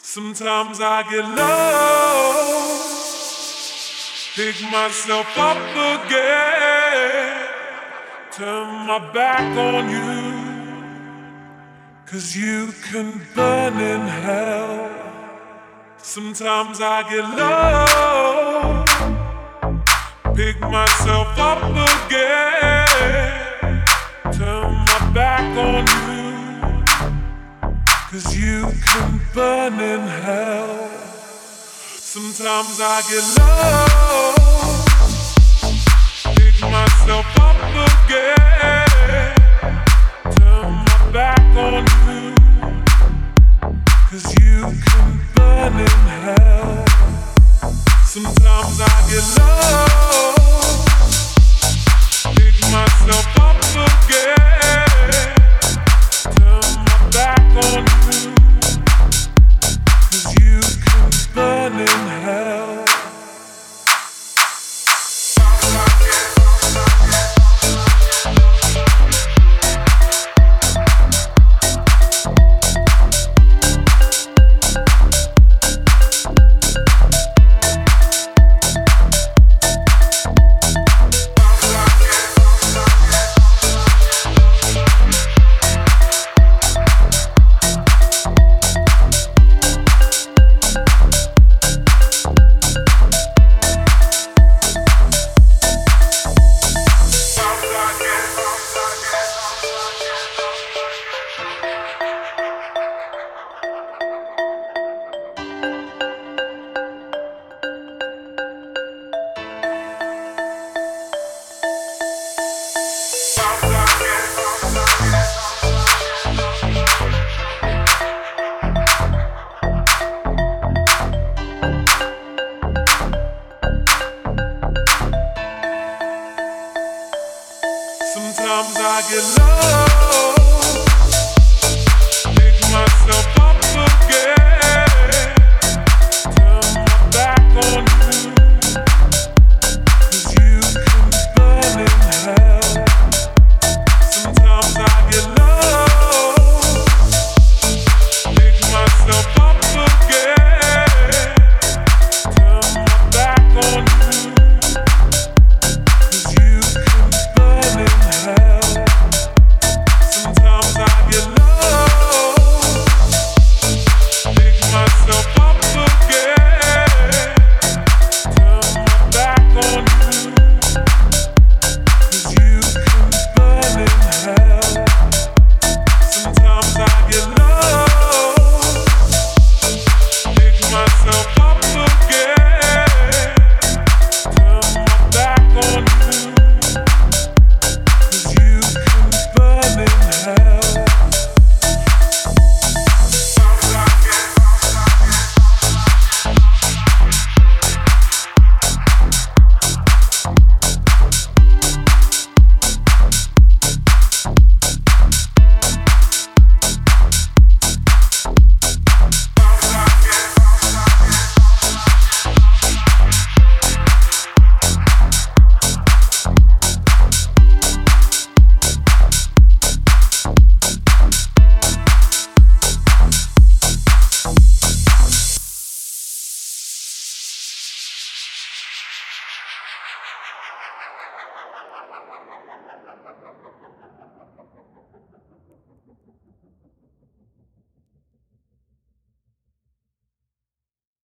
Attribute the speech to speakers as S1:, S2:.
S1: Sometimes I get low, pick myself up again, turn my back on you, 'cause you can burn in hell. Sometimes I get low, pick myself up again, turn my back on you, 'cause you can burn in hell. Sometimes I get low, pick myself up again, turn my back on you, 'cause you can burn in hell. Sometimes I get low, pick myself up again, turn my back on you, 'cause you can burn in hell. Sometimes I get